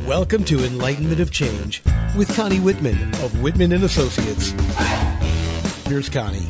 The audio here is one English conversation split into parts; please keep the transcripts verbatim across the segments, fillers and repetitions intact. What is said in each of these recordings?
Welcome to Enlightenment of Change with Connie Whitman of Whitman and Associates. Here's Connie.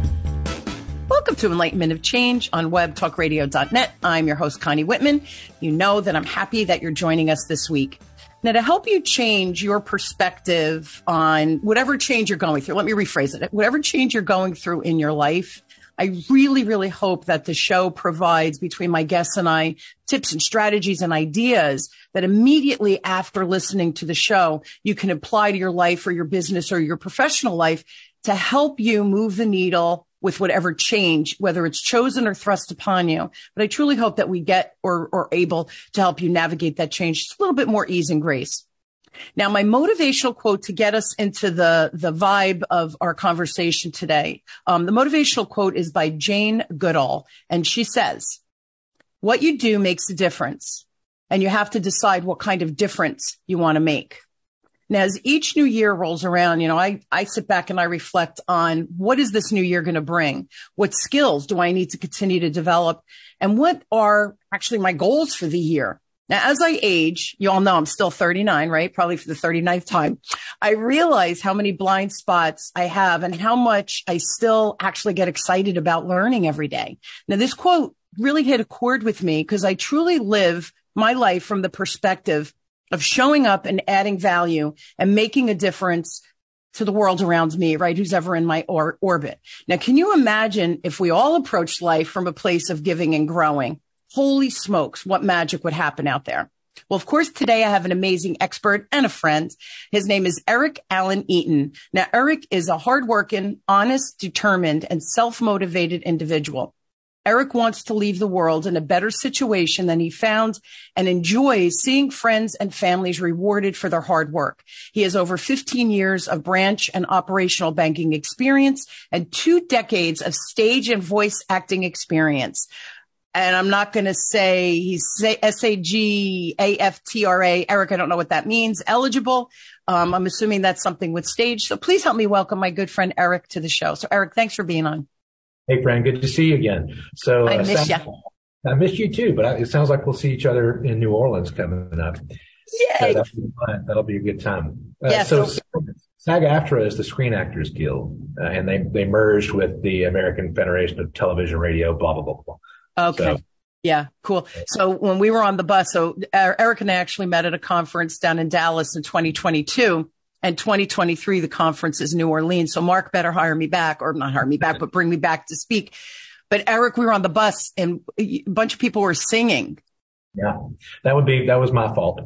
Welcome to Enlightenment of Change on web talk radio dot net. I'm your host, Connie Whitman. You know that I'm happy that you're joining us this week. Now, to help you change your perspective on whatever change you're going through, let me rephrase it. Whatever change you're going through in your life, I really, really hope that the show provides, between my guests and I, tips and strategies and ideas that immediately after listening to the show, you can apply to your life or your business or your professional life to help you move the needle with whatever change, whether it's chosen or thrust upon you. But I truly hope that we get or are able to help you navigate that change just a little bit more ease and grace. Now, my motivational quote to get us into the, the vibe of our conversation today, um, the motivational quote is by Jane Goodall, and she says, "What you do makes a difference, and you have to decide what kind of difference you want to make." Now, as each new year rolls around, you know, I, I sit back and I reflect on what is this new year going to bring? What skills do I need to continue to develop? And what are actually my goals for the year? Now, as I age, you all know I'm still thirty-nine, right? Probably for the thirty-ninth time. I realize how many blind spots I have and how much I still actually get excited about learning every day. Now, this quote really hit a chord with me because I truly live my life from the perspective of showing up and adding value and making a difference to the world around me, right? Who's ever in my or- orbit. Now, can you imagine if we all approached life from a place of giving and growing? Holy smokes, what magic would happen out there? Well, of course, today I have an amazing expert and a friend. His name is Eric Allen Eaton. Now, Eric is a hardworking, honest, determined, and self-motivated individual. Eric wants to leave the world in a better situation than he found and enjoys seeing friends and families rewarded for their hard work. He has over fifteen years of branch and operational banking experience and two decades of stage and voice acting experience. And I'm not going to say he's S A G A F T R A. Eric, I don't know what that means. Eligible. Um, I'm assuming that's something with stage. So please help me welcome my good friend Eric to the show. So Eric, thanks for being on. Hey, friend. Good to see you again. So I uh, miss you. I missed you too, but it sounds like we'll see each other in New Orleans coming up. Yay. So that'll be fun. That'll be a good time. Uh, yeah, so, so SAG-AFTRA is the Screen Actors Guild, uh, and they, they merged with the American Federation of Television Radio, blah, blah, blah, blah. Okay. So, yeah, cool. So when we were on the bus, so Eric and I actually met at a conference down in Dallas in twenty twenty-two. And twenty twenty-three, the conference is New Orleans. So Mark better hire me back, or not hire me back, but bring me back to speak. But Eric, we were on the bus and a bunch of people were singing. Yeah, that would be, that was my fault.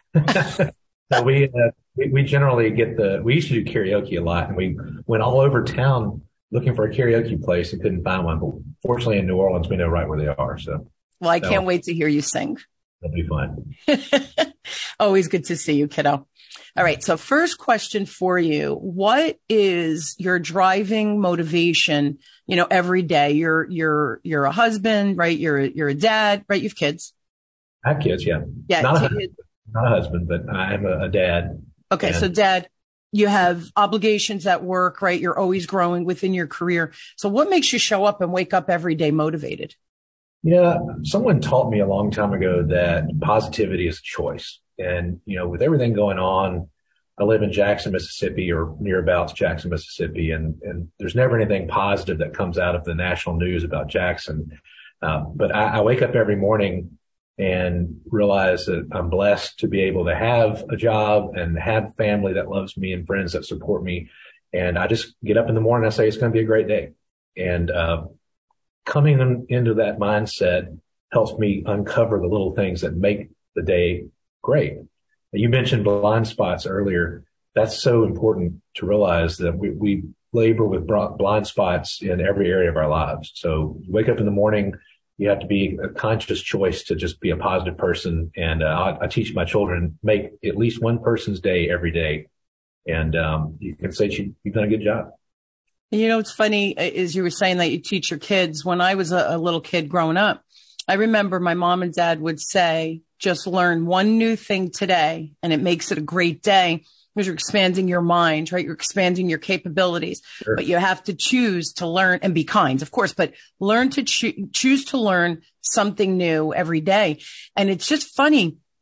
So we, uh, we, we generally get the, we used to do karaoke a lot, and we went all over town looking for a karaoke place and couldn't find one. But fortunately in New Orleans, we know right where they are. So. Well, I can't wait to hear you sing. That'll be fun. Always good to see you, kiddo. All right. So first question for you. What is your driving motivation, you know, every day? You're, you're, you're a husband, right? You're, you're a dad, right? You have kids. I have kids. Yeah. Yeah. Not a husband, not a husband, but I'm a, a dad. Okay. And- so dad, you have obligations at work, right? You're always growing within your career. So what makes you show up and wake up every day motivated? Yeah, someone taught me a long time ago that positivity is a choice. And, you know, with everything going on, I live in Jackson, Mississippi, or nearabouts Jackson, Mississippi, and, and there's never anything positive that comes out of the national news about Jackson. Uh, but I, I wake up every morning and realize that I'm blessed to be able to have a job and have family that loves me and friends that support me. And I just get up in the morning and I say, it's going to be a great day. And, uh, coming in, into that mindset helps me uncover the little things that make the day great. You mentioned blind spots earlier. That's so important to realize that we, we labor with blind spots in every area of our lives. So you wake up in the morning, you have to be a conscious choice to just be a positive person. And uh, I, I teach my children, make at least one person's day every day. And um, you can say you, you've done a good job. You know, it's funny, as you were saying that you teach your kids. When I was a, a little kid growing up, I remember my mom and dad would say, just learn one new thing today and it makes it a great day, because you're expanding your mind, right? You're expanding your capabilities, sure. But you have to choose to learn and be kind, of course, but learn to cho- choose to learn something new every day. And it's just funny.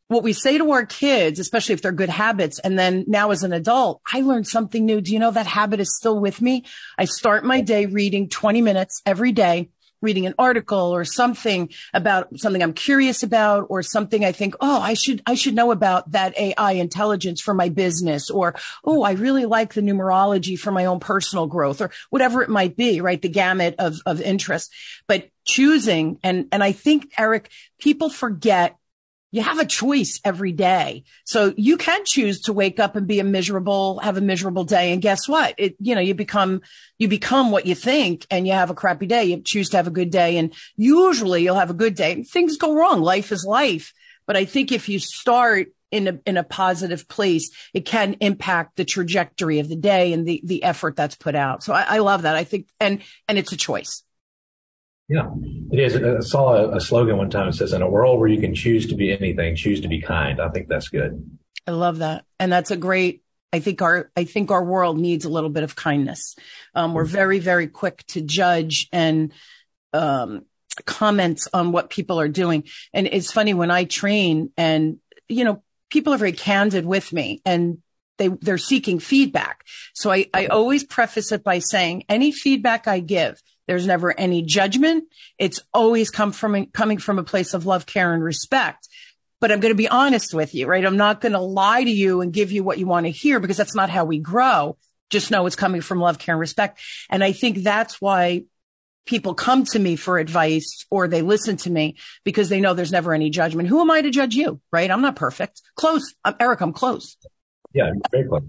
what we say to our kids, especially if they're good habits, and then now as an adult, I learned something new. Do you know that habit is still with me? I start my day reading twenty minutes every day, reading an article or something about something I'm curious about, or something I think, oh, I should, I should know about that A I intelligence for my business, or, oh, I really like the numerology for my own personal growth, or whatever it might be, right? The gamut of, of interest, but choosing. And, and I think, Eric, people forget you have a choice every day. So you can choose to wake up and be a miserable, have a miserable day. And guess what? It, you know, you become, you become what you think, and you have a crappy day. You choose to have a good day, and usually you'll have a good day. Things go wrong. Life is life. But I think if you start in a, in a positive place, it can impact the trajectory of the day and the, the effort that's put out. So I, I love that. I think, and, and it's a choice. Yeah, it is. I saw a, a slogan one time that says, in a world where you can choose to be anything, choose to be kind. I think that's good. I love that. And that's a great, I think our, I think our world needs a little bit of kindness. Um, we're very, very quick to judge and, um, comment on what people are doing. And it's funny when I train, and, you know, people are very candid with me, and they, they're seeking feedback. So I, I always preface it by saying any feedback I give, there's never any judgment. It's always come from, coming from a place of love, care, and respect. But I'm going to be honest with you, right? I'm not going to lie to you and give you what you want to hear, because that's not how we grow. Just know it's coming from love, care, and respect. And I think that's why people come to me for advice, or they listen to me, because they know there's never any judgment. Who am I to judge you, right? I'm not perfect. Close. I'm, Eric, I'm close. Yeah, very close.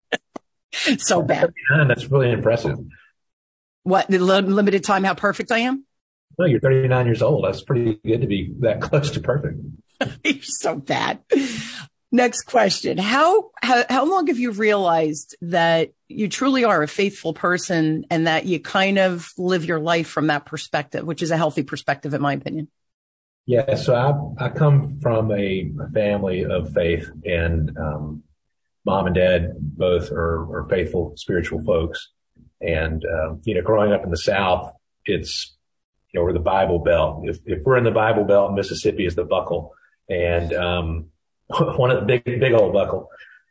So bad. That's really impressive. What, the limited time, how perfect I am? No, you're thirty-nine years old. That's pretty good to be that close to perfect. You're so bad. Next question. How, how, how long have you realized that you truly are a faithful person, and that you kind of live your life from that perspective, which is a healthy perspective, in my opinion? Yeah. So I, I come from a family of faith, and, um, mom and dad both are, are faithful, spiritual folks. And, um, you know, growing up in the South, it's, you know, we're the Bible Belt. If, if we're in the Bible Belt, Mississippi is the buckle. And, um, one of the big, big old buckle.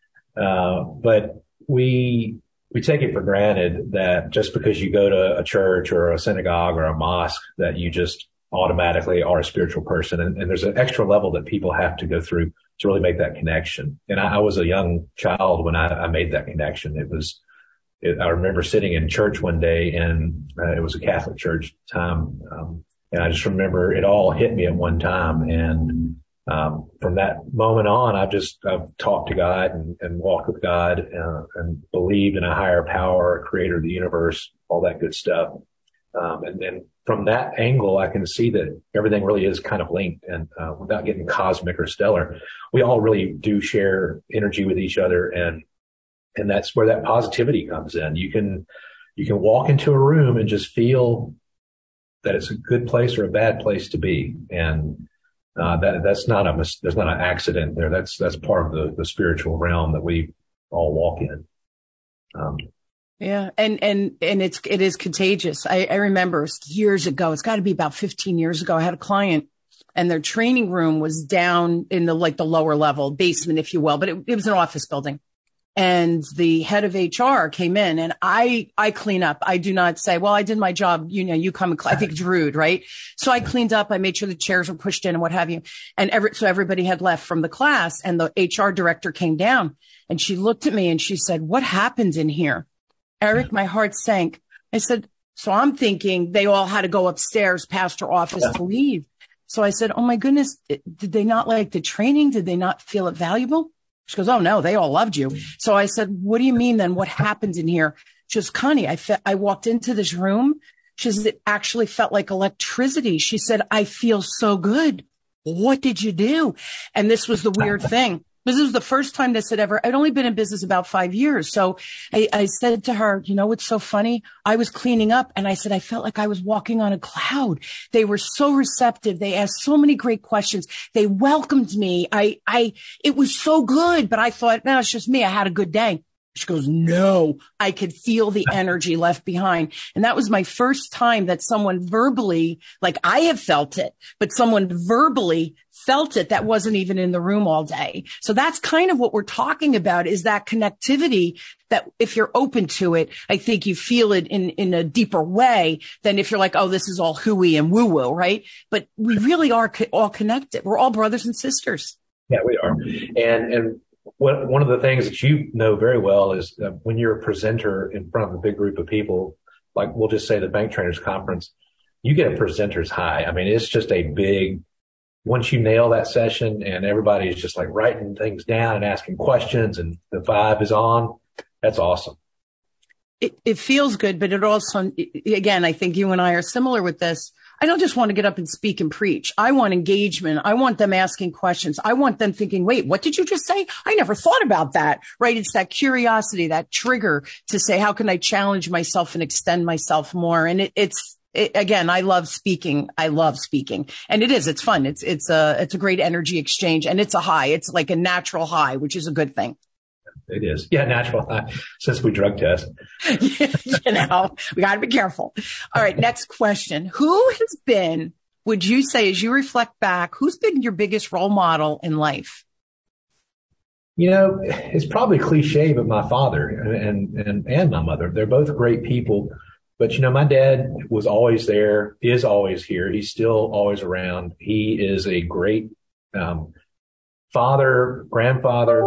Uh, but we, we take it for granted that just because you go to a church or a synagogue or a mosque, that you just automatically are a spiritual person. And, and there's an extra level that people have to go through to really make that connection. And I, I was a young child when I, I made that connection. It was, it, I remember sitting in church one day, and uh, it was a Catholic church time. Um, and I just remember it all hit me at one time. And, um, from that moment on, I just, I've talked to God and, and walked with God, uh, and believed in a higher power, a creator of the universe, all that good stuff. Um, and then from that angle, I can see that everything really is kind of linked, and, uh, without getting cosmic or stellar, we all really do share energy with each other. And, and that's where that positivity comes in. You can, you can walk into a room and just feel that it's a good place or a bad place to be. And, uh, that, that's not a, there's not an accident there. That's, that's part of the, the spiritual realm that we all walk in. Um, Yeah. And, and, and it's, it is contagious. I, I remember years ago, it's got to be about fifteen years ago. I had a client, and their training room was down in the, like the lower level basement, if you will, but it, it was an office building. And the head of H R came in, and I, I clean up. I do not say, well, I did my job. You know, you come and cl-. I think it's rude, right? So I cleaned up. I made sure the chairs were pushed in and what have you. And every, so everybody had left from the class, and the H R director came down, and she looked at me and she said, "What happened in here?" Eric, my heart sank. I said, so I'm thinking they all had to go upstairs past her office yeah. to leave. So I said, oh my goodness, did they not like the training? Did they not feel it valuable? She goes, oh no, they all loved you. So I said, what do you mean then? What happened in here? She goes, Connie, I fe- I walked into this room. She says, it actually felt like electricity. She said, I feel so good. What did you do? And this was the weird thing. This was the first time this had ever, I'd only been in business about five years. So I, I said to her, you know, what's so funny? I was cleaning up, and I said, I felt like I was walking on a cloud. They were so receptive. They asked so many great questions. They welcomed me. I, I, it was so good, but I thought, no, it's just me. I had a good day. She goes, no, I could feel the energy left behind. And that was my first time that someone verbally, like I have felt it, but someone verbally felt it that wasn't even in the room all day. So that's kind of what we're talking about, is that connectivity that if you're open to it, I think you feel it in, in a deeper way than if you're like, oh, this is all hooey and woo woo, right? But we really are co- all connected. We're all brothers and sisters. Yeah, we are. And, and, What, one of the things that you know very well is that when you're a presenter in front of a big group of people, like we'll just say the Bank Trainers Conference, you get a presenter's high. I mean, it's just a big, once you nail that session and everybody is just like writing things down and asking questions and the vibe is on, that's awesome. It, it feels good, but it also, again, I think you and I are similar with this. I don't just want to get up and speak and preach. I want engagement. I want them asking questions. I want them thinking, wait, what did you just say? I never thought about that, right? It's that curiosity, that trigger to say, how can I challenge myself and extend myself more? And it, it's, it, again, I love speaking. I love speaking, and it is, it's fun. It's, it's a, it's a great energy exchange, and it's a high. It's like a natural high, which is a good thing. It is. Yeah, natural high, since we drug test. You know, we got to be careful. All right, next question. Who has been, would you say, as you reflect back, who's been your biggest role model in life? You know, it's probably cliche, but my father and, and, and my mother, they're both great people. But, you know, my dad was always there, is always here. He's still always around. He is a great um, father, grandfather.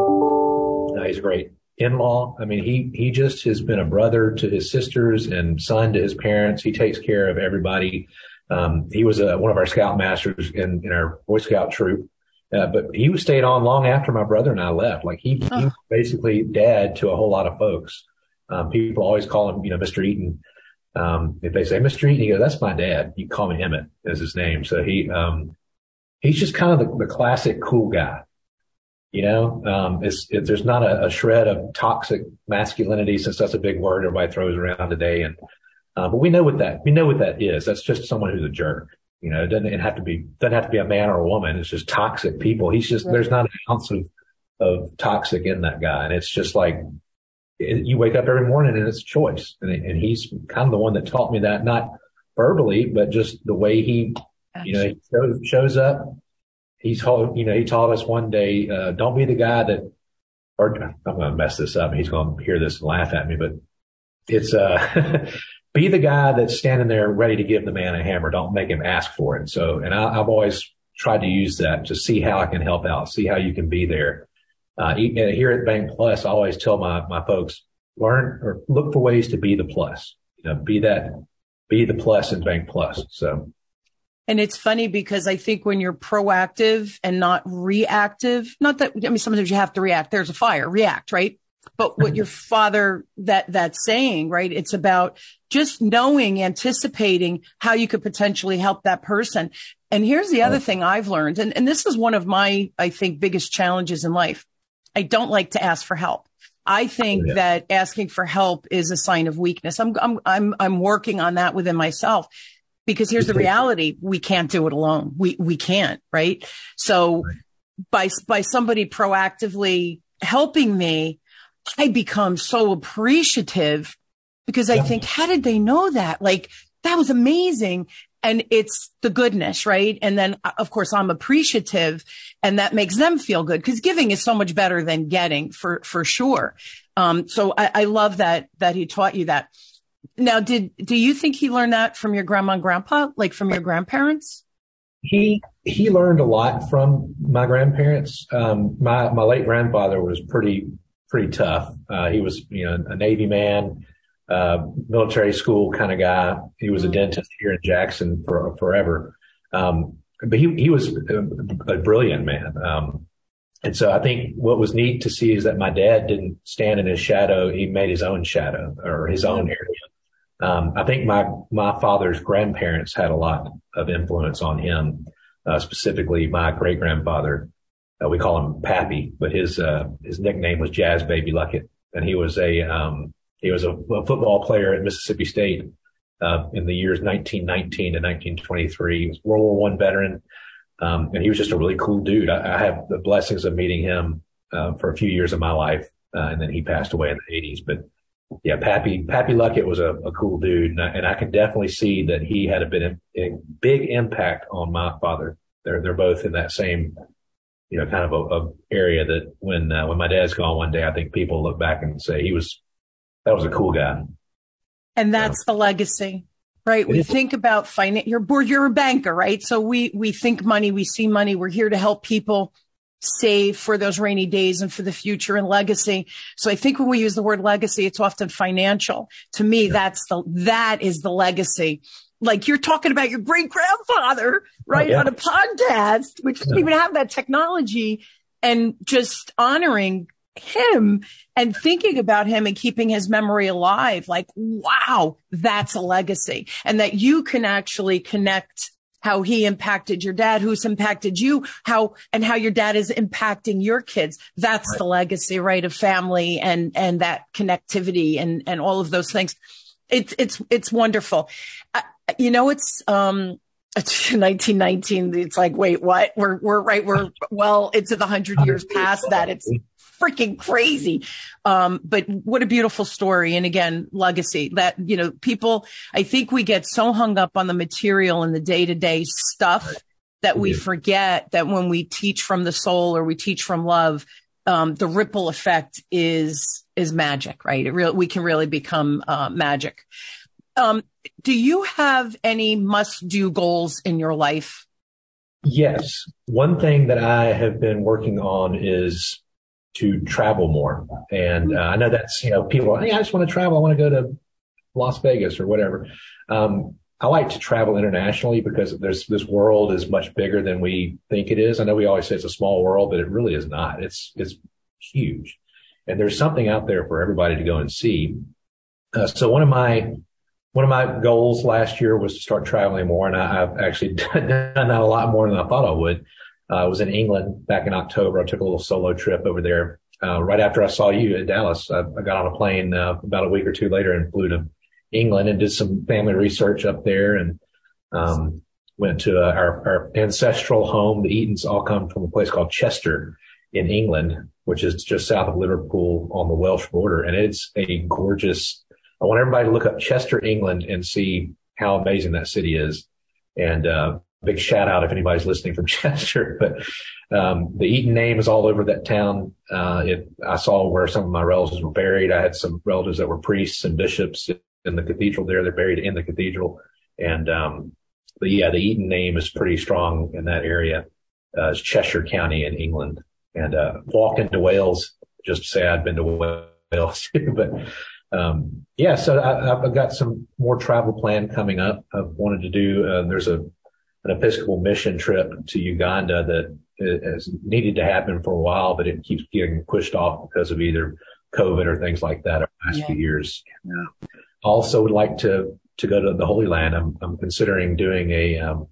Uh, he's a great in-law. I mean, he, he just has been a brother to his sisters and son to his parents. He takes care of everybody. Um, he was a, one of our scoutmasters in, in our Boy Scout troop. Uh, but he was stayed on long after my brother and I left. Like he, oh. he was basically dad to a whole lot of folks. Um, people always call him, you know, Mister Eaton. Um, if they say Mister Eaton, he goes, that's my dad. You can call me Emmett is his name. So he, um, he's just kind of the, the classic cool guy. You know, um, it's, it, there's not a, a shred of toxic masculinity, since that's a big word everybody throws around today. And, uh, but we know what that, we know what that is. That's just someone who's a jerk. You know, it doesn't have to be, doesn't have to be a man or a woman. It's just toxic people. He's just, right. There's not an ounce of, of toxic in that guy. And it's just like, it, you wake up every morning and it's a choice. And, and he's kind of the one that taught me that, not verbally, but just the way he, you know, he shows, shows up. He's told, you know, he taught us one day, uh, don't be the guy that, or I'm going to mess this up. He's going to hear this and laugh at me, but it's, uh, be the guy that's standing there ready to give the man a hammer. Don't make him ask for it. So, and I, I've always tried to use that to see how I can help out, see how you can be there. Uh, here at Bank Plus, I always tell my, my folks, learn or look for ways to be the plus, you know, be that, be the plus in Bank Plus. So. And it's funny because I think when you're proactive and not reactive, not that, I mean, sometimes you have to react. There's a fire, react, right? But what your father, that, that's saying, right? It's about just knowing, anticipating how you could potentially help that person. And here's the other thing I've learned. And, and this is one of my, I think, biggest challenges in life. I don't like to ask for help. I think yeah. that asking for help is a sign of weakness. I'm, I'm, I'm, I'm working on that within myself. Because here's the reality. We can't do it alone. We, we can't, right? So by, by somebody proactively helping me, I become so appreciative because I yeah. think, how did they know that? Like, that was amazing. And it's the goodness, right? And then of course I'm appreciative and that makes them feel good because giving is so much better than getting for, for sure. Um, so I, I love that, that he taught you that. Now, did, do you think he learned that from your grandma and grandpa, like from your grandparents? He, he learned a lot from my grandparents. Um, my, my late grandfather was pretty, pretty tough. Uh, he was, you know, a Navy man, uh, military school kind of guy. He was a dentist here in Jackson for forever. Um, but he, he was a, a brilliant man. Um, and so I think what was neat to see is that my dad didn't stand in his shadow. He made his own shadow or his own area. Um, I think my, my father's grandparents had a lot of influence on him, uh, specifically my great grandfather. Uh, we call him Pappy, but his, uh, his nickname was Jazz Baby Luckett. And he was a, um, he was a, a football player at Mississippi State, uh, in the years nineteen nineteen to nineteen twenty-three. He was World War One veteran. Um, and he was just a really cool dude. I, I have the blessings of meeting him, uh, for a few years of my life. Uh, and then he passed away in the eighties. But yeah, Pappy, Pappy Luckett was a, a cool dude. And I, and I can definitely see that he had a, bit, a big impact on my father. They're, they're both in that same, you know, kind of a, a area that when, uh, when my dad's gone one day, I think people look back and say he was, that was a cool guy. And that's so, the legacy, right? We think about finance. You're, you're a banker, right? So we, we think money, we see money. We're here to help people save for those rainy days and for the future and legacy. So I think when we use the word legacy, it's often financial. To me, yeah. that's the, that is the legacy. Like you're talking about your great grandfather, right? Oh, yeah. On a podcast, which doesn't yeah. even have that technology, and just honoring him and thinking about him and keeping his memory alive. Like, wow, that's a legacy. And that you can actually connect how he impacted your dad, who's impacted you, how, and how your dad is impacting your kids. That's right. The legacy, right? Of family and, and that connectivity and, and all of those things. It's, it's, it's wonderful. Uh, you know, it's, um, it's nineteen nineteen. It's like, wait, what? We're, we're right. We're well into the hundred years past that. It's freaking crazy. Um, but what a beautiful story. And again, legacy that, you know, people, I think we get so hung up on the material and the day to day stuff right. that we yeah. forget that when we teach from the soul or we teach from love, um, the ripple effect is, is magic, right? It really, we can really become, uh, magic. Um, do you have any must do goals in your life? Yes. One thing that I have been working on is to travel more. And uh, I know that's, you know, people, hey, I just want to travel. I want to go to Las Vegas or whatever. Um, I like to travel internationally because there's this world is much bigger than we think it is. I know we always say it's a small world, but it really is not. It's, it's huge. And there's something out there for everybody to go and see. Uh, so one of my, one of my goals last year was to start traveling more. And I, I've actually done that a lot more than I thought I would. Uh, I was in England back in October. I took a little solo trip over there. Uh, right after I saw you in Dallas, I, I got on a plane, uh, about a week or two later and flew to England and did some family research up there and, um, went to uh, our, our ancestral home. The Eatons all come from a place called Chester in England, which is just south of Liverpool on the Welsh border. And it's a gorgeous, I want everybody to look up Chester, England and see how amazing that city is. And, uh, big shout out if anybody's listening from Chester, but, um, the Eaton name is all over that town. Uh, it, I saw where some of my relatives were buried. I had some relatives that were priests and bishops in the cathedral there. They're buried in the cathedral. And, um, but yeah, the Eaton name is pretty strong in that area. Uh, it's Cheshire County in England. And, uh, walked into Wales just to say I'd been to Wales, but, um, yeah, so I, I've got some more travel plan coming up. I've wanted to do, uh, there's a, an Episcopal mission trip to Uganda that has needed to happen for a while, but it keeps getting pushed off because of either COVID or things like that over the last yeah. few years. Yeah. Also would like to, to go to the Holy Land. I'm, I'm considering doing a, um,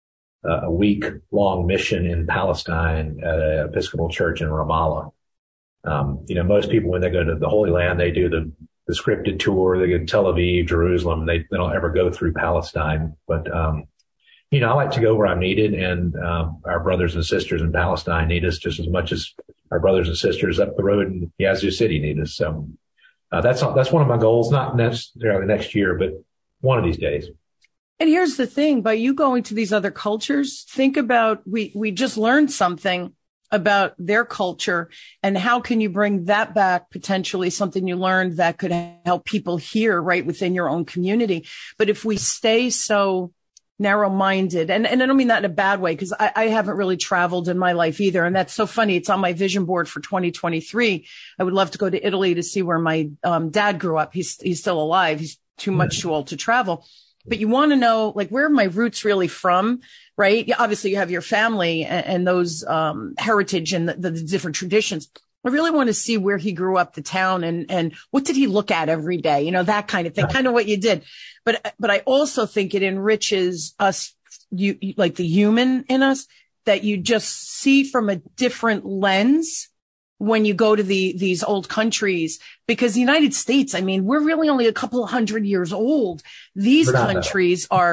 a week long mission in Palestine at an Episcopal church in Ramallah. Um, you know, most people, when they go to the Holy Land, they do the, the scripted tour. They go to Tel Aviv, Jerusalem. They, they don't ever go through Palestine, but, um, you know, I like to go where I'm needed, and uh, our brothers and sisters in Palestine need us just as much as our brothers and sisters up the road in Yazoo City need us. So uh, that's that's one of my goals, not necessarily next year, but one of these days. And here's the thing: by you going to these other cultures, think about we we just learned something about their culture, and how can you bring that back? Potentially something you learned that could help people here, right within your own community. But if we stay so narrow-minded, and, and I don't mean that in a bad way, because I, I haven't really traveled in my life either. And that's so funny. It's on my vision board for twenty twenty-three. I would love to go to Italy to see where my um, dad grew up. He's, he's still alive. He's too much too old to travel. But you want to know, like, where are my roots really from, right? Obviously, you have your family and, and those um, heritage and the, the different traditions. I really want to see where he grew up, the town, and, and what did he look at every day? You know, that kind of thing, kind of what you did. But, but I also think it enriches us, you, like the human in us, that you just see from a different lens when you go to the, these old countries, because the United States, I mean, we're really only a couple hundred years old. These countries are,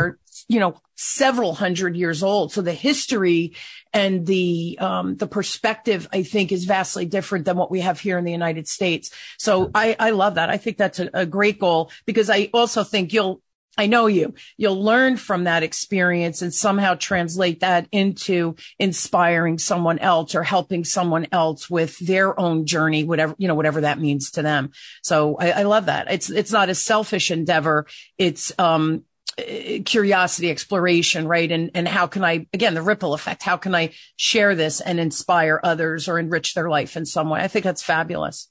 you know, several hundred years old. So the history and the, um, the perspective, I think, is vastly different than what we have here in the United States. So I, I love that. I think that's a, a great goal, because I also think you'll, I know you, you'll learn from that experience and somehow translate that into inspiring someone else or helping someone else with their own journey, whatever, you know, whatever that means to them. So I, I love that. It's, it's not a selfish endeavor. It's, um, curiosity, exploration, right? And, and how can I, again, the ripple effect, how can I share this and inspire others or enrich their life in some way? I think that's fabulous.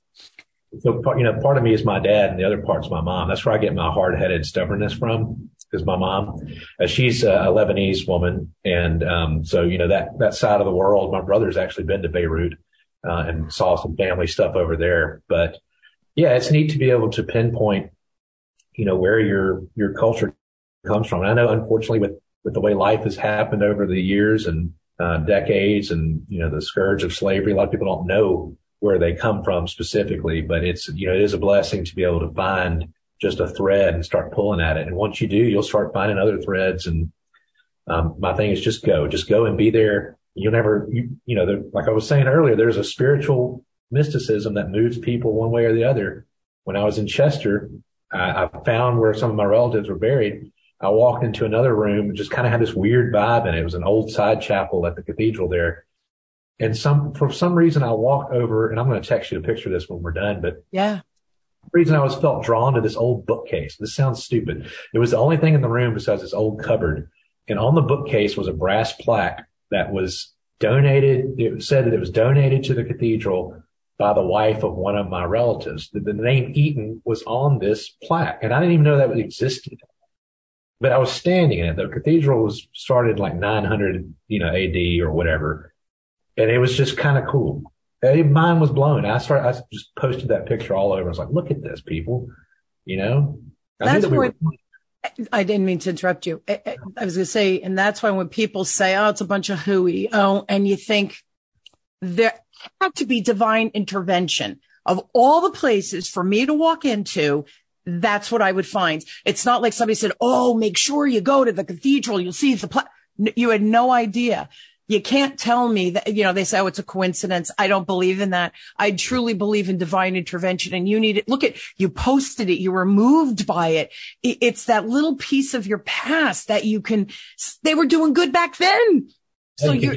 So, you know, part of me is my dad and the other part's my mom. That's where I get my hard-headed stubbornness from, is my mom. Uh, she's a Lebanese woman. And, um, so, you know, that, that side of the world, my brother's actually been to Beirut, uh, and saw some family stuff over there. But yeah, it's neat to be able to pinpoint, you know, where your, your culture comes from. And I know, unfortunately, with, with the way life has happened over the years and, uh, decades and, you know, the scourge of slavery, a lot of people don't know where they come from specifically, but it's, you know, it is a blessing to be able to find just a thread and start pulling at it. And once you do, you'll start finding other threads. And, um, my thing is just go, just go and be there. You'll never, you, you know, the, like I was saying earlier, there's a spiritual mysticism that moves people one way or the other. When I was in Chester, I, I found where some of my relatives were buried. I walked into another room and just kind of had this weird vibe, and it was an old side chapel at the cathedral there. And some, for some reason I walked over, and I'm going to text you a picture of this when we're done, but yeah, the reason I was felt drawn to this old bookcase. This sounds stupid. It was the only thing in the room besides this old cupboard. And on the bookcase was a brass plaque that was donated. It said that it was donated to the cathedral by the wife of one of my relatives. The, the name Eaton was on this plaque, and I didn't even know that existed. But I was standing in it. The cathedral was started like nine hundred, you know, A D or whatever. And it was just kind of cool. And mine was blown. I started, I just posted that picture all over. I was like, look at this, people, you know. I That's that we what, were- I didn't mean to interrupt you. I, I, I was going to say, and that's why when people say, oh, it's a bunch of hooey, oh, and you think there had to be divine intervention. Of all the places for me to walk into, that's what I would find. It's not like somebody said, oh, make sure you go to the cathedral. You'll see the, pla-. You had no idea. You can't tell me that, you know, they say, oh, it's a coincidence. I don't believe in that. I truly believe in divine intervention, and you need it. Look at, you posted it. You were moved by it. It's that little piece of your past that you can, they were doing good back then. So you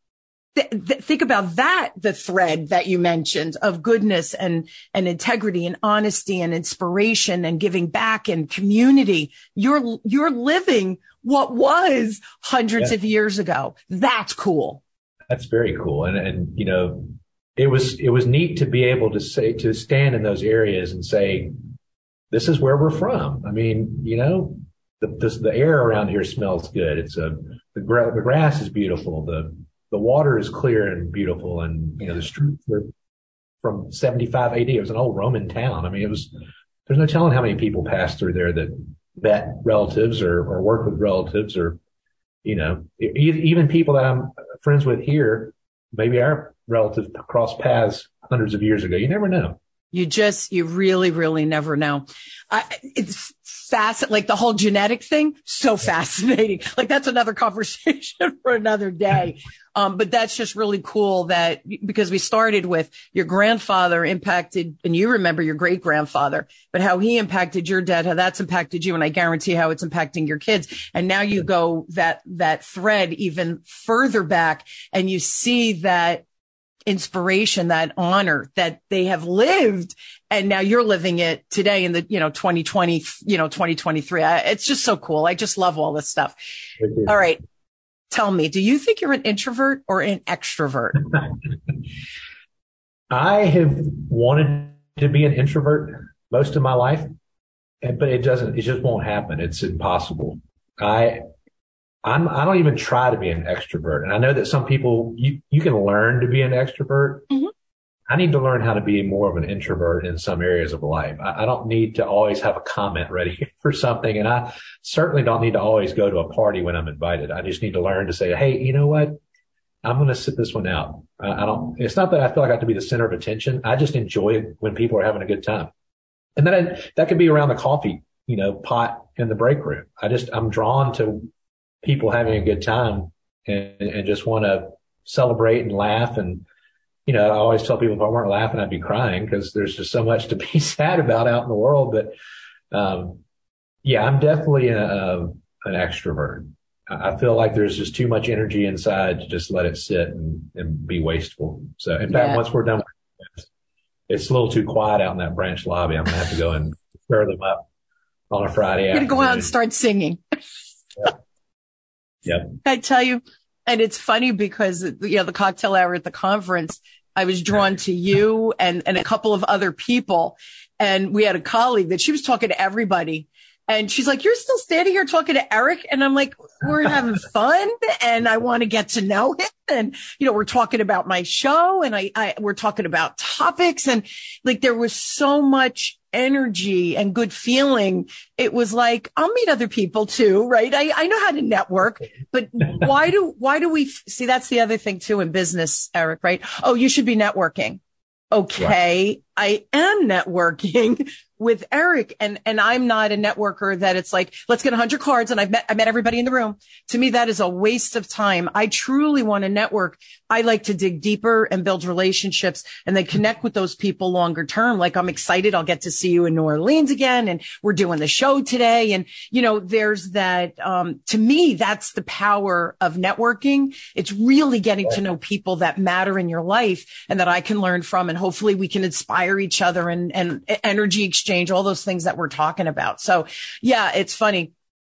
th- th- think about that, the thread that you mentioned of goodness and, and integrity and honesty and inspiration and giving back and community. You're, you're living what was hundreds yeah. of years ago. That's cool. That's very cool. And, and, you know, it was, it was neat to be able to say, to stand in those areas and say, this is where we're from. I mean, you know, the, the, the air around here smells good. It's a, the, gra- the grass is beautiful. The, the water is clear and beautiful. And, you know, the streets were from seventy-five A D. It was an old Roman town. I mean, it was, there's no telling how many people passed through there that met relatives or, or worked with relatives, or, you know, even people that I'm friends with here, maybe our relatives crossed paths hundreds of years ago. You never know. You just, you really, really never know. I, it's fascinating. Like the whole genetic thing, so fascinating. Like that's another conversation for another day. Um, but that's just really cool that, because we started with your grandfather impacted, and you remember your great grandfather, but how he impacted your dad, how that's impacted you. And I guarantee how it's impacting your kids. And now you go that, that thread even further back, and you see that inspiration, that honor that they have lived. And now you're living it today in the, you know, twenty twenty, you know, twenty twenty-three. I, it's just so cool. I just love all this stuff. All right. Tell me, do you think you're an introvert or an extrovert? I have wanted to be an introvert most of my life, but it doesn't, it just won't happen. It's impossible. I, I'm, I don't even try to be an extrovert. And I know that some people, you, you can learn to be an extrovert. Mm-hmm. I need to learn how to be more of an introvert in some areas of life. I, I don't need to always have a comment ready for something. And I certainly don't need to always go to a party when I'm invited. I just need to learn to say, hey, you know what? I'm going to sit this one out. I, I don't, it's not that I feel like I have to be the center of attention. I just enjoy it when people are having a good time. And then that could be around the coffee, you know, pot in the break room. I just, I'm drawn to people having a good time and, and just want to celebrate and laugh. And, you know, I always tell people if I weren't laughing, I'd be crying because there's just so much to be sad about out in the world. But, um, yeah, I'm definitely a, a, an extrovert. I feel like there's just too much energy inside to just let it sit and, and be wasteful. So in fact, Yeah. once we're done with this, it's a little too quiet out in that branch lobby. I'm going to have to go and stir them up on a Friday You're afternoon. going to go out and start singing. Yep. Yep. I tell you, and it's funny because, you know, the cocktail hour at the conference, I was drawn to you and, and a couple of other people. And we had a colleague that she was talking to everybody. And she's like, you're still standing here talking to Eric? And I'm like, we're having fun and I want to get to know him. And, you know, we're talking about my show and I, I, we're talking about topics and like there was so much energy and good feeling. It was like, I'll meet other people too, right? I, I know how to network, but why do, why do we see that's the other thing too in business, Eric, right? Oh, you should be networking. Okay. Right. I am networking with Eric and, and I'm not a networker that it's like, let's get a hundred cards and I've met, I met everybody in the room. To me, that is a waste of time. I truly want to network. I like to dig deeper and build relationships and then connect with those people longer term. Like I'm excited. I'll get to see you in New Orleans again. And we're doing the show today. And, you know, there's that, um, to me, that's the power of networking. It's really getting to know people that matter in your life and that I can learn from. And hopefully we can inspire each other and, and energy exchange, all those things that we're talking about. So yeah, it's funny.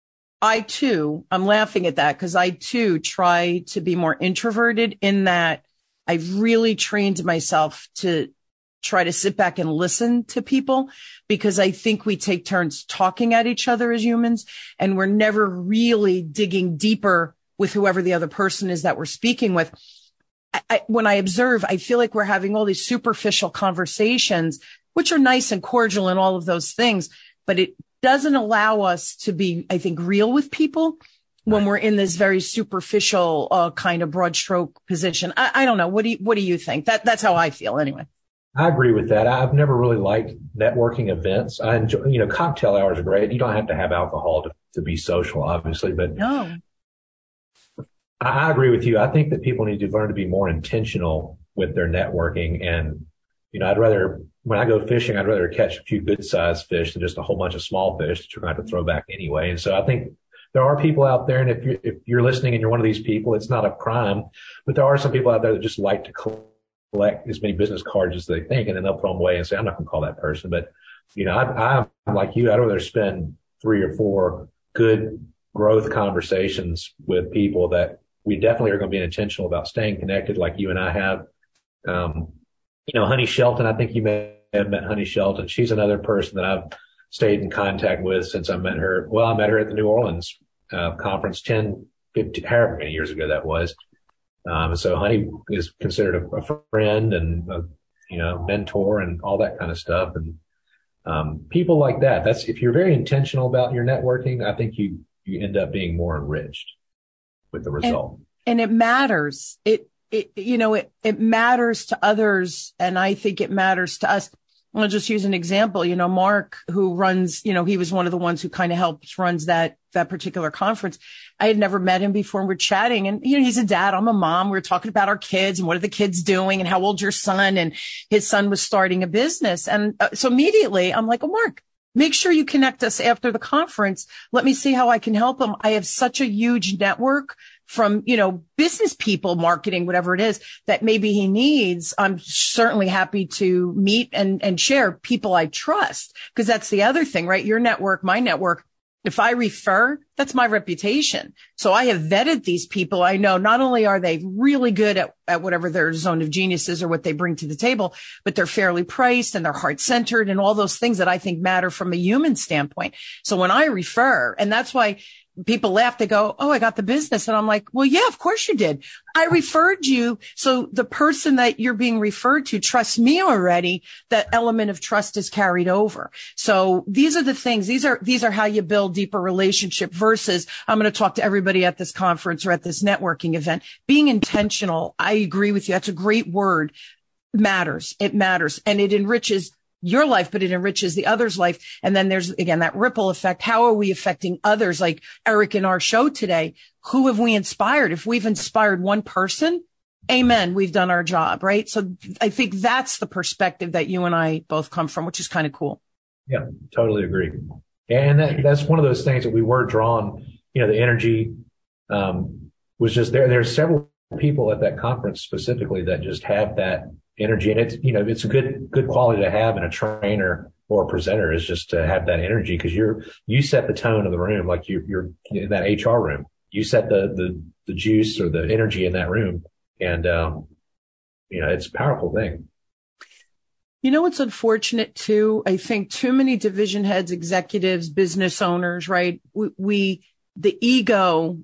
I too, I'm laughing at that because I too try to be more introverted in that I've really trained myself to try to sit back and listen to people because I think we take turns talking at each other as humans and we're never really digging deeper with whoever the other person is that we're speaking with. I, when I observe, I feel like we're having all these superficial conversations, which are nice and cordial and all of those things, but it doesn't allow us to be, I think, real with people when we're in this very superficial uh, kind of broad stroke position. I, I don't know. What do you, what do you think? That that's how I feel anyway. I agree with that. I've never really liked networking events. I enjoy, you know, cocktail hours are great. You don't have to have alcohol to, to be social, obviously, but no. I agree with you. I think that people need to learn to be more intentional with their networking. And, you know, I'd rather, when I go fishing, I'd rather catch a few good sized fish than just a whole bunch of small fish that you're going to have to throw back anyway. And so I think there are people out there. And if you're, if you're listening and you're one of these people, it's not a crime, but there are some people out there that just like to collect as many business cards as they think. And then they'll throw them away and say, I'm not going to call that person. But, you know, I, I'm like you. I'd rather spend three or four good growth conversations with people that we definitely are going to be intentional about staying connected like you and I have. Um, you know, Honey Shelton, I think you may have met Honey Shelton. She's another person that I've stayed in contact with since I met her. Well, I met her at the New Orleans uh, conference ten, fifteen, however many years ago that was. Um, so Honey is considered a, a friend and, a, you know, mentor and all that kind of stuff. And um, people like that, that's, if you're very intentional about your networking, I think you, you end up being more enriched with the result. And, and it matters. It, it, you know, it, it matters to others. And I think it matters to us. I'll just use an example. You know, Mark, who runs, you know, he was one of the ones who kind of helps runs that, that particular conference. I had never met him before. And we're chatting and, you know, he's a dad. I'm a mom. We were talking about our kids and what are the kids doing and how old's your son? And his son was starting a business. And uh, so immediately I'm like, oh, Mark, make sure you connect us after the conference. Let me see how I can help him. I have such a huge network from, you know, business people, marketing, whatever it is that maybe he needs. I'm certainly happy to meet and, and share people I trust, because that's the other thing, right? Your network, my network. If I refer, that's my reputation. So I have vetted these people. I know not only are they really good at, at whatever their zone of genius is or what they bring to the table, but they're fairly priced and they're heart centered and all those things that I think matter from a human standpoint. So when I refer, and that's why people laugh, they go, oh, I got the business. And I'm like, well, yeah, of course you did. I referred you. So the person that you're being referred to trusts me already. That element of trust is carried over. So these are the things, these are, these are how you build deeper relationship versus I'm going to talk to everybody at this conference or at this networking event. Being intentional. I agree with you. That's a great word. Matters. It matters. And it enriches your life, but it enriches the other's life. And then there's, again, that ripple effect. How are we affecting others? Like Eric in our show today, who have we inspired? If we've inspired one person, amen, we've done our job, right? So I think that's the perspective that you and I both come from, which is kind of cool. Yeah, totally agree. And that, that's one of those things that we were drawn, you know, the energy um, was just there. There's several people at that conference specifically that just have that energy, and it's, you know, it's a good, good quality to have in a trainer or a presenter, is just to have that energy, because you're, you set the tone of the room. Like you're, you're in that H R room, you set the, the, the juice or the energy in that room. And, um, you know, it's a powerful thing. You know, what's unfortunate too, I think too many division heads, executives, business owners, right? We, we the ego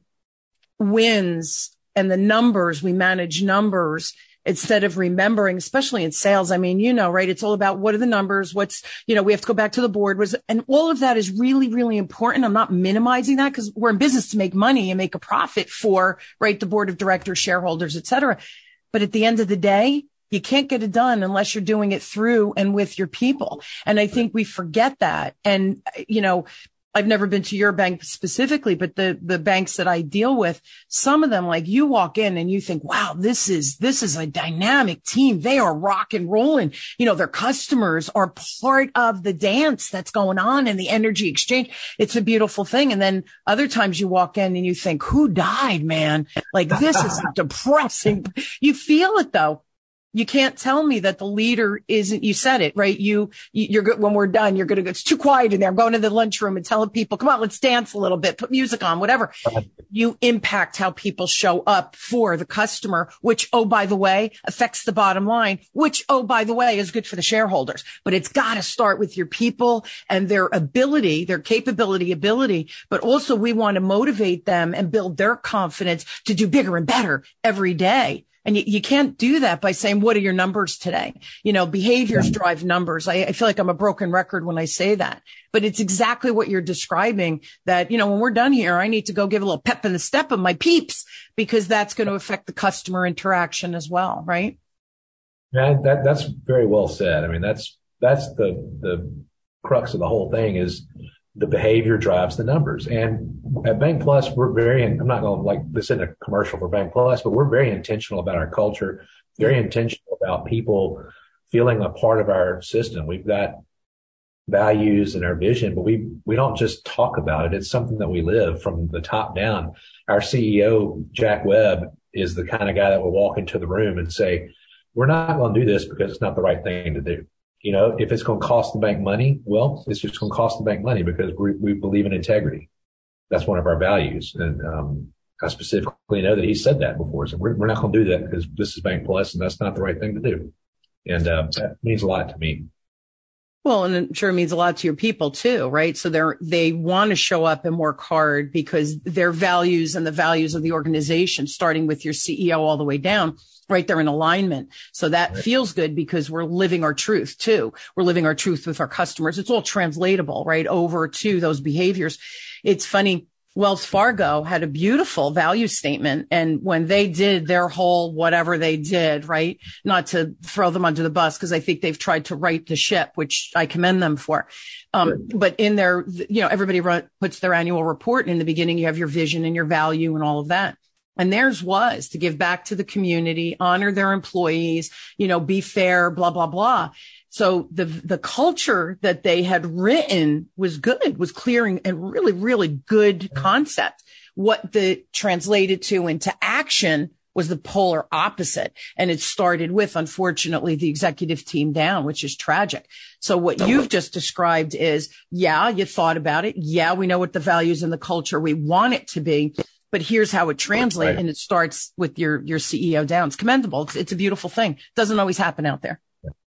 wins, and the numbers, we manage numbers instead of remembering, especially in sales. I mean, you know, right? It's all about what are the numbers? What's, you know, we have to go back to the board was, and all of that is really, really important. I'm not minimizing that, because we're in business to make money and make a profit for, right, the board of directors, shareholders, et cetera. But at the end of the day, you can't get it done unless you're doing it through and with your people. And I think we forget that. And, you know, I've never been to your bank specifically, but the, the banks that I deal with, some of them, like you walk in and you think, wow, this is, this is a dynamic team. They are rock and rolling. You know, their customers are part of the dance that's going on in the energy exchange. It's a beautiful thing. And then other times you walk in and you think, who died, man? Like this is depressing. You feel it though. You can't tell me that the leader isn't, you said it, right? You, you're good. When we're done, you're going to go, it's too quiet in there. I'm going to the lunchroom and telling people, come on, let's dance a little bit, put music on, whatever. You impact how people show up for the customer, which, oh, by the way, affects the bottom line, which, oh, by the way, is good for the shareholders. But it's got to start with your people and their ability, their capability, ability. But also we want to motivate them and build their confidence to do bigger and better every day. And you, you can't do that by saying, what are your numbers today? You know, behaviors drive numbers. I, I feel like I'm a broken record when I say that, but it's exactly what you're describing, that, you know, when we're done here, I need to go give a little pep in the step of my peeps, because that's going to affect the customer interaction as well. Right. Yeah, that, that's very well said. I mean, that's, that's the, the crux of the whole thing, is the behavior drives the numbers. And at Bank Plus, we're very, I'm not going to like this in a commercial for Bank Plus, but we're very intentional about our culture, very intentional about people feeling a part of our system. We've got values and our vision, but we, we don't just talk about it. It's something that we live from the top down. Our C E O, Jack Webb, is the kind of guy that will walk into the room and say, we're not going to do this because it's not the right thing to do. You know, if it's going to cost the bank money, well, it's just going to cost the bank money, because we, we believe in integrity. That's one of our values. And um, I specifically know that he said that before. So we're, we're not going to do that because this is Bank Plus and that's not the right thing to do. And uh, that means a lot to me. Well, and I'm sure it means a lot to your people too, right? So they're, they want to show up and work hard because their values and the values of the organization, starting with your C E O all the way down, right, they're in alignment. So that right. feels good, because we're living our truth too. We're living our truth with our customers. It's all translatable, right, over to those behaviors. It's funny. Wells Fargo had a beautiful value statement. And when they did their whole whatever they did, right, not to throw them under the bus, because I think they've tried to right the ship, which I commend them for. Um, sure. But in their, you know, everybody run, puts their annual report. And in the beginning, you have your vision and your value and all of that. And theirs was to give back to the community, honor their employees, you know, be fair, blah, blah, blah. So the, the culture that they had written was good, was clearing, and really, really good concept. What the translated to into action was the polar opposite. And it started with, unfortunately, the executive team down, which is tragic. So what you've just described is, yeah, you thought about it. Yeah, we know what the values and the culture we want it to be. But here's how it translates, right. And it starts with your, your C E O down. It's commendable. It's, it's a beautiful thing. Doesn't always happen out there.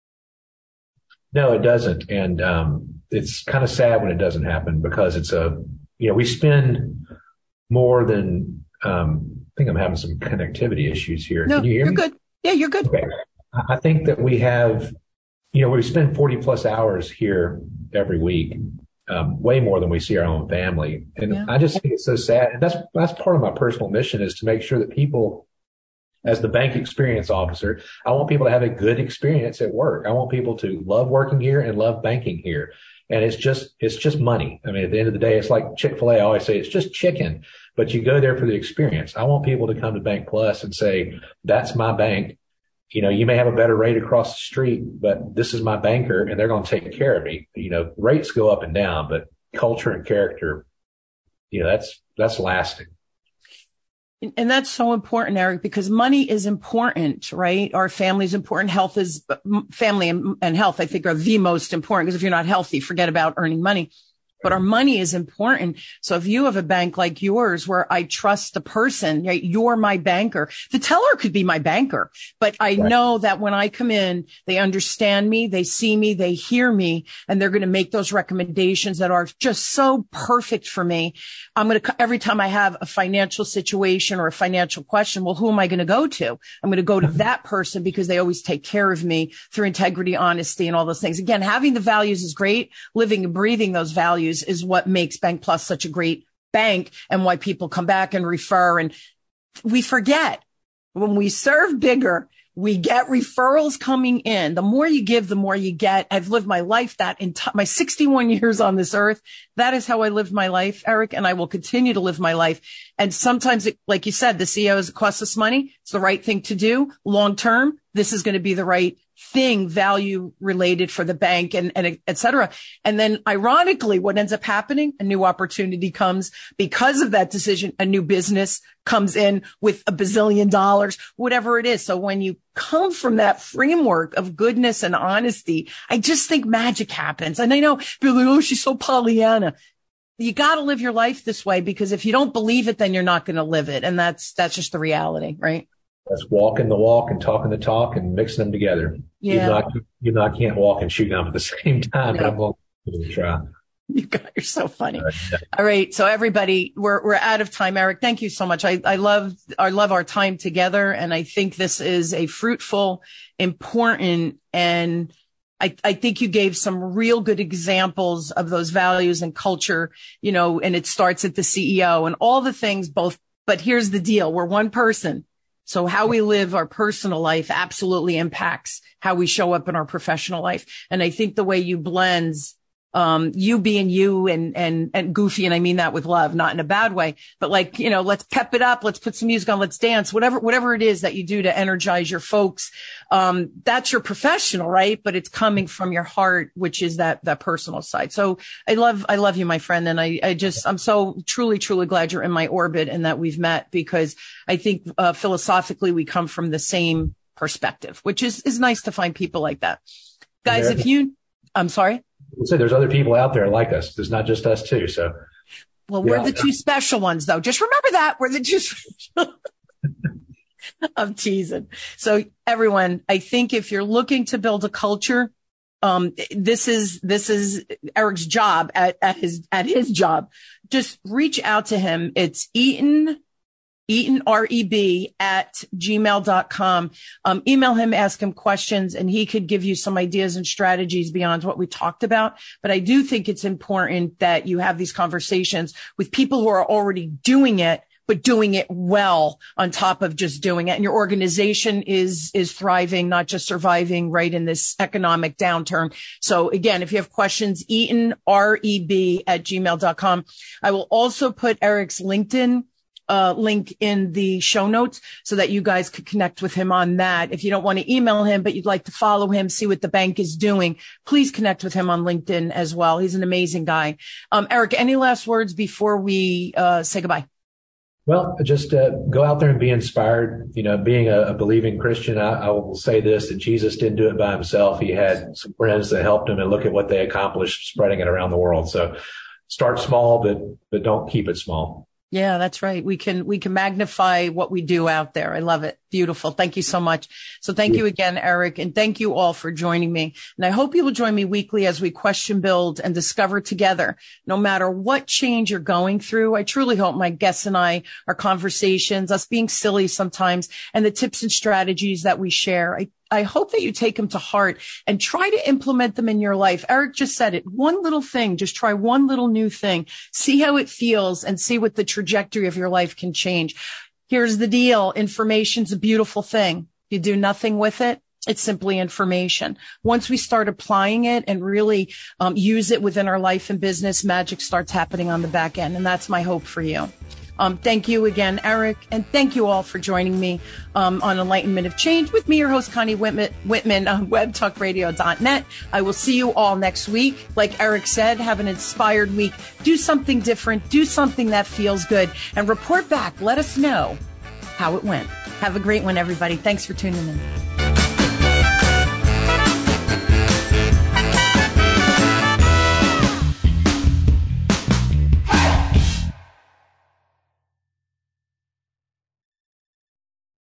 No, it doesn't. And um, it's kind of sad when it doesn't happen, because it's a, you know, we spend more than, um, I think I'm having some connectivity issues here. No, Can you hear you're me? good. Yeah, you're good. Okay. I think that we have, you know, we spend forty plus hours here every week. Um, way more than we see our own family. And yeah. I just think it's so sad. And that's, that's part of my personal mission, is to make sure that people as the bank experience officer, I want people to have a good experience at work. I want people to love working here and love banking here. And it's just, it's just money. I mean, at the end of the day, it's like Chick-fil-A. I always say it's just chicken, but you go there for the experience. I want people to come to Bank Plus and say, that's my bank. You know, you may have a better rate across the street, but this is my banker and they're going to take care of me. You know, rates go up and down, but culture and character, you know, that's, that's lasting. And that's so important, Eric, because money is important, right? Our family is important. Health is family and, and health, I think, are the most important, because if you're not healthy, forget about earning money. But our money is important. So if you have a bank like yours where I trust the person, right, you're my banker. The teller could be my banker, but I right. know that when I come in, they understand me, they see me, they hear me, and they're going to make those recommendations that are just so perfect for me. I'm going to, every time I have a financial situation or a financial question, well, who am I going to go to? I'm going to go to that person because they always take care of me through integrity, honesty, and all those things. Again, having the values is great. Living and breathing those values is what makes Bank Plus such a great bank and why people come back and refer. And we forget, when we serve bigger, we get referrals coming in. The more you give, the more you get. I've lived my life that in t- my sixty-one years on this earth. That is how I lived my life, Eric, and I will continue to live my life. And sometimes, it, like you said, the C E Os, it costs us money. It's the right thing to do. Long term, this is going to be the right thing, value related for the bank, and, and et cetera. And then ironically, what ends up happening, a new opportunity comes because of that decision. A new business comes in with a bazillion dollars, whatever it is. So when you come from that framework of goodness and honesty, I just think magic happens. And I know people are like, oh, she's so Pollyanna. You got to live your life this way, because if you don't believe it, then you're not going to live it. And that's, that's just the reality, right? That's walking the walk and talking the talk and mixing them together. Yeah. You know, I, you know, I can't walk and chew gum at the same time, no. But I'm going to try. You guys are so funny. Uh, yeah. All right. So everybody, we're, we're out of time. Eric, thank you so much. I, I love, I love our time together. And I think this is a fruitful, important, and I, I think you gave some real good examples of those values and culture, you know, and it starts at the C E O and all the things both. But here's the deal. We're one person. So how we live our personal life absolutely impacts how we show up in our professional life. And I think the way you blend, um, you being you and, and, and goofy, and I mean that with love, not in a bad way, but like, you know, let's pep it up. Let's put some music on. Let's dance, whatever, whatever it is that you do to energize your folks. Um, that's your professional, right? But it's coming from your heart, which is that, that personal side. So I love, I love you, my friend. And I, I just, I'm so truly, truly glad you're in my orbit and that we've met, because I think, uh, philosophically we come from the same perspective, which is, is nice to find people like that. Guys, if you, I'm sorry. So there's other people out there like us. There's not just us too. So, well, we're yeah. the two special ones, though. Just remember that we're the two special. I'm teasing. So everyone, I think if you're looking to build a culture, um, this is, this is Eric's job at, at his, at his job. Just reach out to him. It's Eaton, Eaton, R E B at gmail dot com. Um, email him, ask him questions, and he could give you some ideas and strategies beyond what we talked about. But I do think it's important that you have these conversations with people who are already doing it, but doing it well on top of just doing it. And your organization is, is thriving, not just surviving right in this economic downturn. So again, if you have questions, Eaton, R E B at gmail dot com. I will also put Eric's LinkedIn Uh, link in the show notes so that you guys could connect with him on that. If you don't want to email him, but you'd like to follow him, see what the bank is doing, please connect with him on LinkedIn as well. He's an amazing guy. Um, Eric, any last words before we uh, say goodbye? Well, just uh, go out there and be inspired. You know, being a, a believing Christian, I, I will say this, that Jesus didn't do it by himself. He had some friends that helped him, and look at what they accomplished spreading it around the world. So start small, but but don't keep it small. Yeah, that's right. We can, we can magnify what we do out there. I love it. Beautiful. Thank you so much. So thank you again, Eric. And thank you all for joining me. And I hope you will join me weekly as we question, build, and discover together, no matter what change you're going through. I truly hope my guests and I, our conversations, us being silly sometimes, and the tips and strategies that we share, I I hope that you take them to heart and try to implement them in your life. Eric just said it. One little thing, just try one little new thing. See how it feels and see what the trajectory of your life can change. Here's the deal. Information's a beautiful thing. If you do nothing with it, it's simply information. Once we start applying it and really um, use it within our life and business, magic starts happening on the back end. And that's my hope for you. Um, thank you again, Eric. And thank you all for joining me um, on Enlightenment of Change with me, your host, Connie Whitman, Whitman on web talk radio dot net. I will see you all next week. Like Eric said, have an inspired week. Do something different. Do something that feels good. And report back. Let us know how it went. Have a great one, everybody. Thanks for tuning in.